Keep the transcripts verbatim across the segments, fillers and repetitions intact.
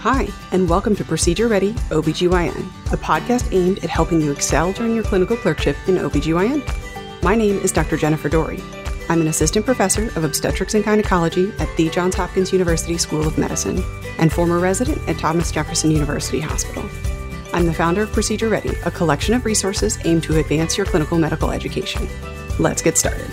Hi, and welcome to Procedure Ready O B G Y N, a podcast aimed at helping you excel during your clinical clerkship in O B G Y N. My name is Doctor Jennifer Dory. I'm an assistant professor of obstetrics and gynecology at the Johns Hopkins University School of Medicine and former resident at Thomas Jefferson University Hospital. I'm the founder of Procedure Ready, a collection of resources aimed to advance your clinical medical education. Let's get started.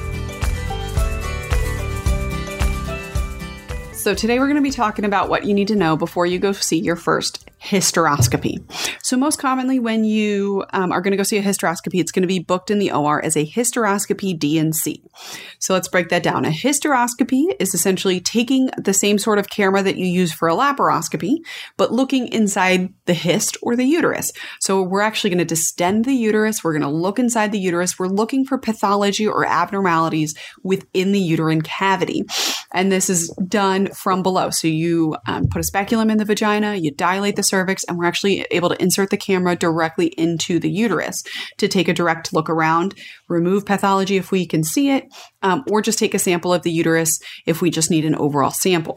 So today we're going to be talking about what you need to know before you go see your first hysteroscopy. So most commonly when you um, are going to go see a hysteroscopy, it's going to be booked in the O R as a hysteroscopy D and C. So let's break that down. A hysteroscopy is essentially taking the same sort of camera that you use for a laparoscopy, but looking inside the hyst or the uterus. So we're actually going to distend the uterus. We're going to look inside the uterus. We're looking for pathology or abnormalities within the uterine cavity. And this is done from below. So you um, put a speculum in the vagina, you dilate the cervix, and we're actually able to insert the camera directly into the uterus to take a direct look around, remove pathology if we can see it, um, or just take a sample of the uterus if we just need an overall sample.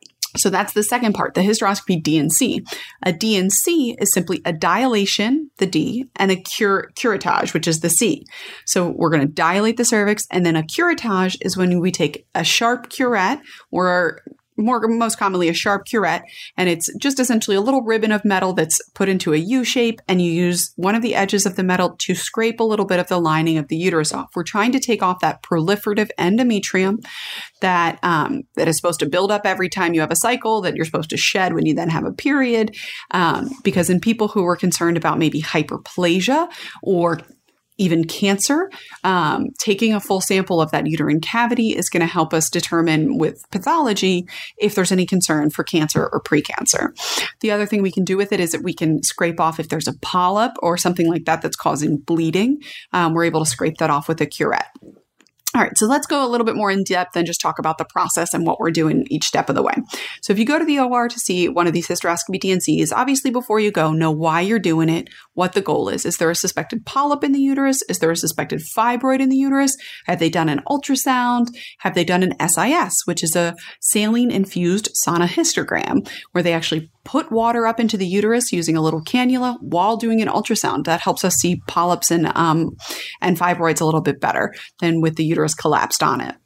So that's the second part, the hysteroscopy D and C. A D and C is simply a dilation, the D, and a cure, curettage, which is the C. So we're going to dilate the cervix, and then a curettage is when we take a sharp curette, or more most commonly a sharp curette, and it's just essentially a little ribbon of metal that's put into a U shape, and you use one of the edges of the metal to scrape a little bit of the lining of the uterus off. We're trying to take off that proliferative endometrium that um, that is supposed to build up every time you have a cycle, that you're supposed to shed when you then have a period, um, because in people who are concerned about maybe hyperplasia or even cancer, um, taking a full sample of that uterine cavity is going to help us determine with pathology if there's any concern for cancer or precancer. The other thing we can do with it is that we can scrape off if there's a polyp or something like that that's causing bleeding. Um, we're able to scrape that off with a curette. All right, so let's go a little bit more in depth and just talk about the process and what we're doing each step of the way. So if you go to the O R to see one of these hysteroscopy D and Cs, obviously before you go, know why you're doing it, what the goal is. Is there a suspected polyp in the uterus? Is there a suspected fibroid in the uterus? Have they done an ultrasound? Have they done an S I S, which is a saline-infused sonohystogram, where they actually put water up into the uterus using a little cannula while doing an ultrasound? That helps us see polyps and um, and fibroids a little bit better than with the uterus collapsed on it.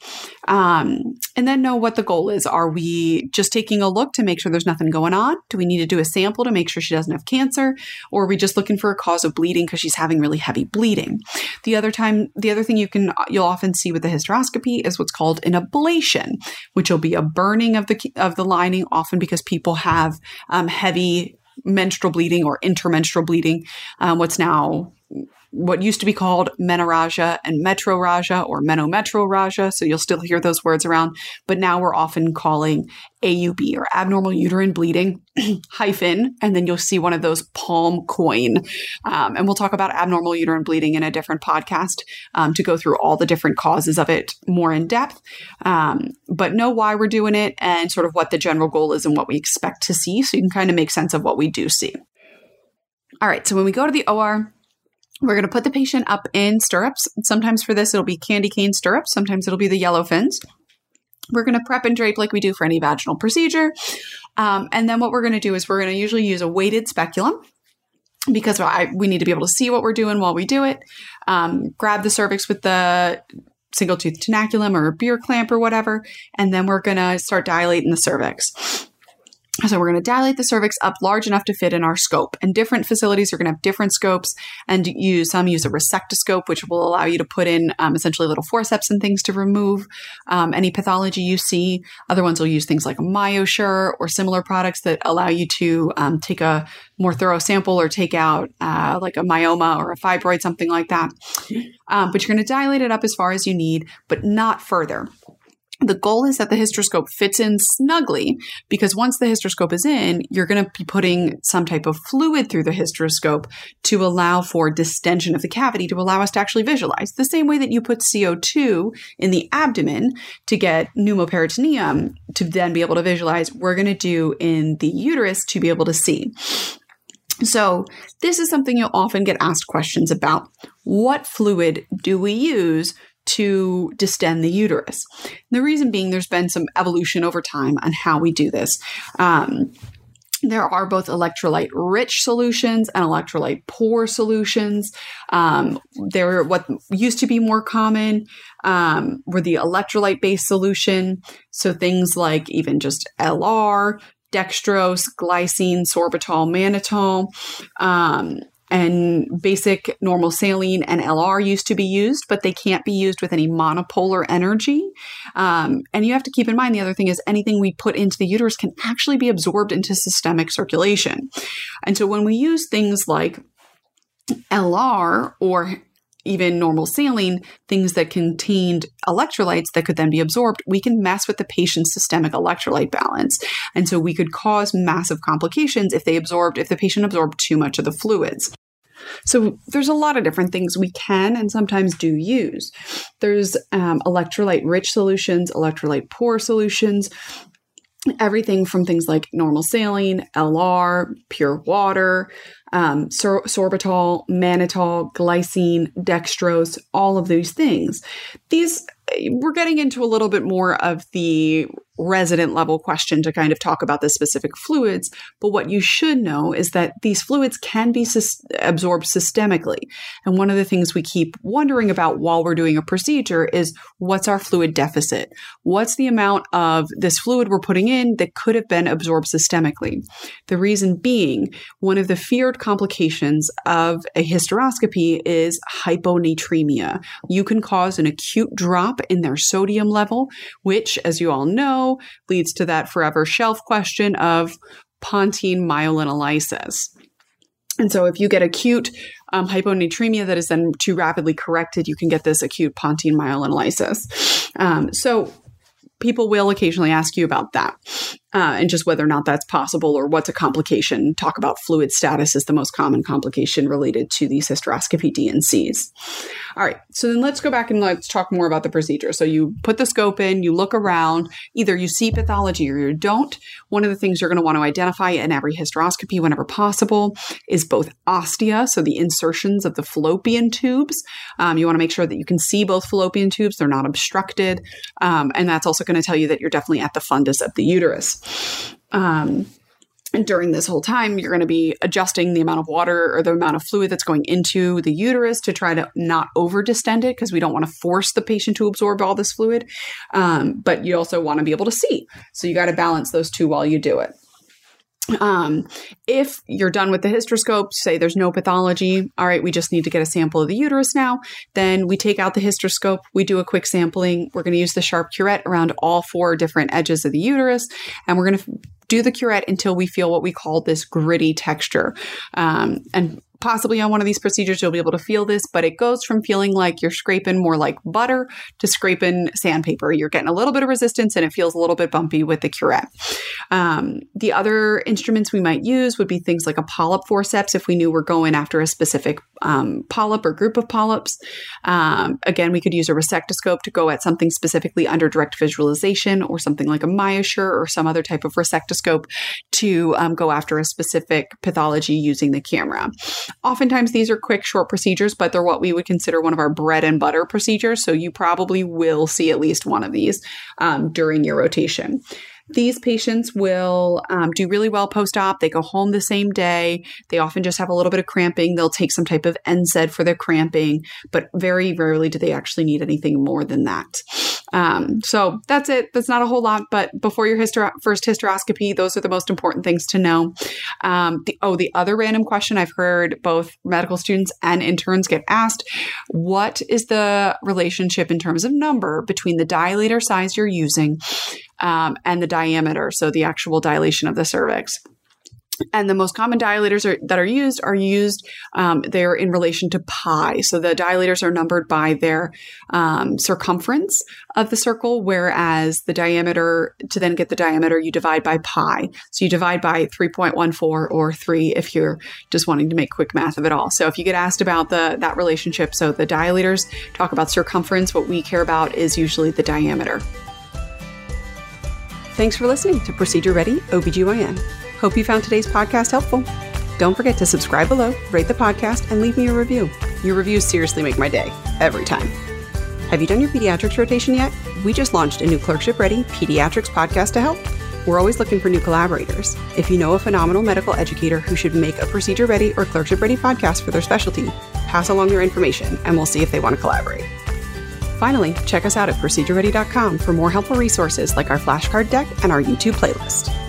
Um, and then know what the goal is. Are we just taking a look to make sure there's nothing going on? Do we need to do a sample to make sure she doesn't have cancer? Or are we just looking for a cause of bleeding because she's having really heavy bleeding? The other time, the other thing you can, you'll often see with the hysteroscopy is what's called an ablation, which will be a burning of the, of the lining, often because people have um, heavy menstrual bleeding or intermenstrual bleeding, um, what's now what used to be called menorrhagia and metrorrhagia or menometrorrhagia. So you'll still hear those words around, but now we're often calling A U B or abnormal uterine bleeding hyphen, and then you'll see one of those palm coin. Um, and we'll talk about abnormal uterine bleeding in a different podcast um, to go through all the different causes of it more in depth. Um, but know why we're doing it and sort of what the general goal is and what we expect to see, so you can kind of make sense of what we do see. All right, so when we go to the O R, we're going to put the patient up in stirrups. Sometimes for this, it'll be candy cane stirrups. Sometimes it'll be the yellow fins. We're going to prep and drape like we do for any vaginal procedure. Um, and then what we're going to do is we're going to usually use a weighted speculum, because I, we need to be able to see what we're doing while we do it. Um, grab the cervix with the single tooth tenaculum or a beer clamp or whatever. And then we're going to start dilating the cervix. So we're going to dilate the cervix up large enough to fit in our scope. And different facilities are going to have different scopes, and use some use a resectoscope, which will allow you to put in um, essentially little forceps and things to remove um, any pathology you see. Other ones will use things like a MyoSure or similar products that allow you to um, take a more thorough sample or take out uh, like a myoma or a fibroid, something like that. Um, but you're going to dilate it up as far as you need, but not further. The goal is that the hysteroscope fits in snugly, because once the hysteroscope is in, you're going to be putting some type of fluid through the hysteroscope to allow for distension of the cavity, to allow us to actually visualize. The same way that you put C O two in the abdomen to get pneumoperitoneum to then be able to visualize, we're going to do in the uterus to be able to see. So this is something you'll often get asked questions about. What fluid do we use to distend the uterus? And the reason being, there's been some evolution over time on how we do this. Um, There are both electrolyte-rich solutions and electrolyte-poor solutions. Um, they're what used to be more common um, were the electrolyte-based solution. So things like even just L R, dextrose, glycine, sorbitol, mannitol, um, and basic normal saline and L R used to be used, but they can't be used with any monopolar energy. Um, and you have to keep in mind, the other thing is anything we put into the uterus can actually be absorbed into systemic circulation. And so when we use things like L R or even normal saline, things that contained electrolytes that could then be absorbed, we can mess with the patient's systemic electrolyte balance. And so we could cause massive complications if they absorbed, if the patient absorbed too much of the fluids. So there's a lot of different things we can and sometimes do use. There's um, electrolyte-rich solutions, electrolyte-poor solutions, everything from things like normal saline, L R, pure water, um, sor- sorbitol, mannitol, glycine, dextrose, all of these things. These, we're getting into a little bit more of the resident level question to kind of talk about the specific fluids, but what you should know is that these fluids can be sy- absorbed systemically. And one of the things we keep wondering about while we're doing a procedure is, what's our fluid deficit? What's the amount of this fluid we're putting in that could have been absorbed systemically? The reason being, one of the feared complications of a hysteroscopy is hyponatremia. You can cause an acute drop in their sodium level, which, as you all know, leads to that forever shelf question of pontine myelinolysis. And so if you get acute um, hyponatremia that is then too rapidly corrected, you can get this acute pontine myelinolysis. Um, so people will occasionally ask you about that uh, and just whether or not that's possible or what's a complication. Talk about fluid status is the most common complication related to these hysteroscopy D N Cs. All right, so then let's go back and let's talk more about the procedure. So you put the scope in, you look around, either you see pathology or you don't. One of the things you're going to want to identify in every hysteroscopy whenever possible is both ostia, so the insertions of the fallopian tubes. Um, you want to make sure that you can see both fallopian tubes, they're not obstructed. Um, and that's also going to tell you that you're definitely at the fundus of the uterus. Um, And during this whole time, you're going to be adjusting the amount of water or the amount of fluid that's going into the uterus to try to not over distend it, because we don't want to force the patient to absorb all this fluid. Um, but you also want to be able to see. So you got to balance those two while you do it. Um, if you're done with the hysteroscope, say there's no pathology, all right, we just need to get a sample of the uterus now, then we take out the hysteroscope, we do a quick sampling. We're going to use the sharp curette around all four different edges of the uterus, and we're going to do the curette until we feel what we call this gritty texture. Um, and possibly on one of these procedures, you'll be able to feel this, but it goes from feeling like you're scraping more like butter to scraping sandpaper. You're getting a little bit of resistance and it feels a little bit bumpy with the curette. Um, the other instruments we might use would be things like a polyp forceps if we knew we're going after a specific um, polyp or group of polyps. Um, again, we could use a resectoscope to go at something specifically under direct visualization, or something like a MyoSure or some other type of resectoscope to um, go after a specific pathology using the camera. Oftentimes, these are quick, short procedures, but they're what we would consider one of our bread and butter procedures. So you probably will see at least one of these um, during your rotation. These patients will um, do really well post-op. They go home the same day. They often just have a little bit of cramping. They'll take some type of N SAID for their cramping, but very rarely do they actually need anything more than that. Um, so that's it. That's not a whole lot, but before your hyster- first hysteroscopy, those are the most important things to know. Um, the, oh, the other random question I've heard both medical students and interns get asked: what is the relationship in terms of number between the dilator size you're using um, and the diameter, so the actual dilation of the cervix? And the most common dilators are, that are used are used, um, they're in relation to pi. So the dilators are numbered by their um, circumference of the circle, whereas the diameter, to then get the diameter, you divide by pi. So you divide by three point one four or three if you're just wanting to make quick math of it all. So if you get asked about the that relationship, so the dilators talk about circumference, what we care about is usually the diameter. Thanks for listening to Procedure Ready O B G Y N. Hope you found today's podcast helpful. Don't forget to subscribe below, rate the podcast, and leave me a review. Your reviews seriously make my day, every time. Have you done your pediatrics rotation yet? We just launched a new Clerkship Ready Pediatrics podcast to help. We're always looking for new collaborators. If you know a phenomenal medical educator who should make a Procedure Ready or Clerkship Ready podcast for their specialty, pass along their information and we'll see if they want to collaborate. Finally, check us out at procedure ready dot com for more helpful resources like our flashcard deck and our YouTube playlist.